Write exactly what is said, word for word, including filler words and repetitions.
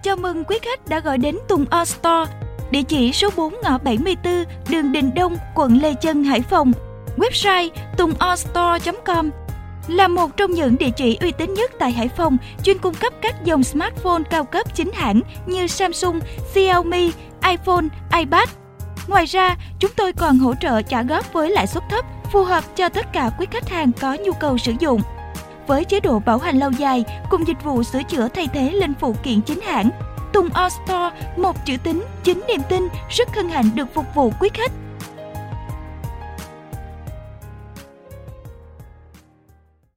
chào mừng quý khách đã gọi đến Tùng All Store, địa chỉ số bốn ngõ bảy mươi tư đường Đình Đông, quận Lê Chân, Hải Phòng. Website tungallstore chấm com là một trong những địa chỉ uy tín nhất tại Hải Phòng, chuyên cung cấp các dòng smartphone cao cấp chính hãng như Samsung, Xiaomi, iPhone, iPad. Ngoài ra, chúng tôi còn hỗ trợ trả góp với lãi suất thấp, phù hợp cho tất cả quý khách hàng có nhu cầu sử dụng. Với chế độ bảo hành lâu dài cùng dịch vụ sửa chữa thay thế linh phụ kiện chính hãng, Tùng All Store, một chữ tín, chính niềm tin, rất hân hạnh được phục vụ quý khách.